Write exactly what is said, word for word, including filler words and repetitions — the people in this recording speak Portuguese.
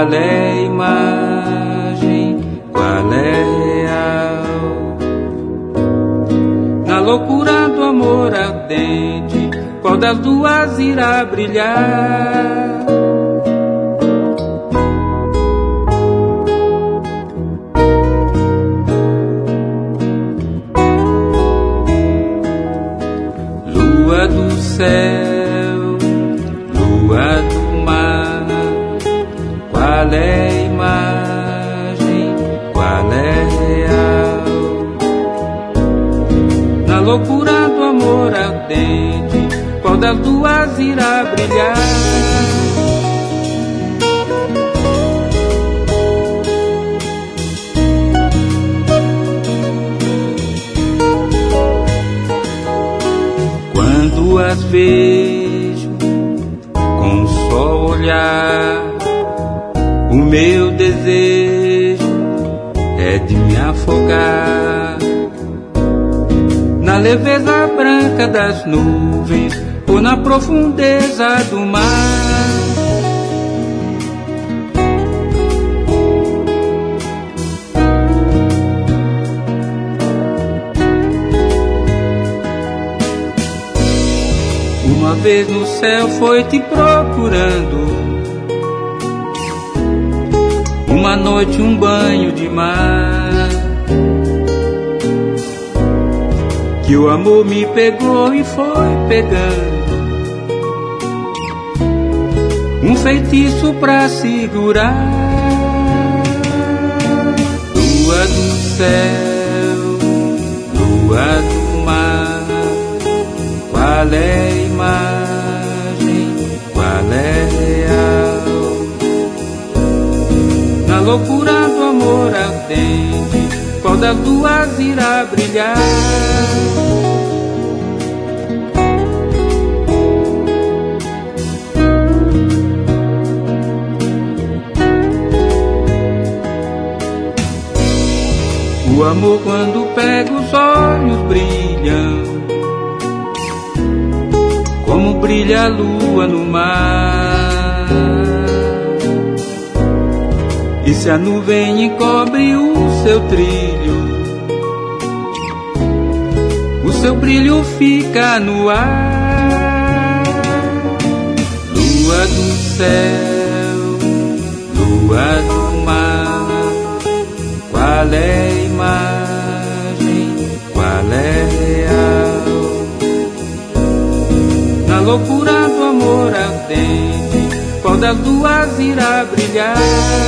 qual é a imagem, qual é real? Na loucura do amor ardente, qual das duas irá brilhar? Lua do céu, lua do mar, qual é a imagem, qual é real? Na loucura do amor ardente, qual das duas irá brilhar? Quando as vejo com só olhar, o meu desejo é de me afogar na leveza branca das nuvens ou na profundeza do mar. Uma vez no céu foi te procurando, uma noite um banho de mar, que o amor me pegou e foi pegando, um feitiço pra segurar. Lua do céu, lua do mar, qual é a imagem, qual é real? Na loucura do amor ardente, qual das duas irá brilhar? O amor quando pega os olhos brilham, como brilha a lua no mar. E se a nuvem encobre o seu trilho, o seu brilho fica no ar. Lua do céu, lua do mar, qual é a imagem, qual é real? Na loucura do amor ardente, qual das duas irá brilhar?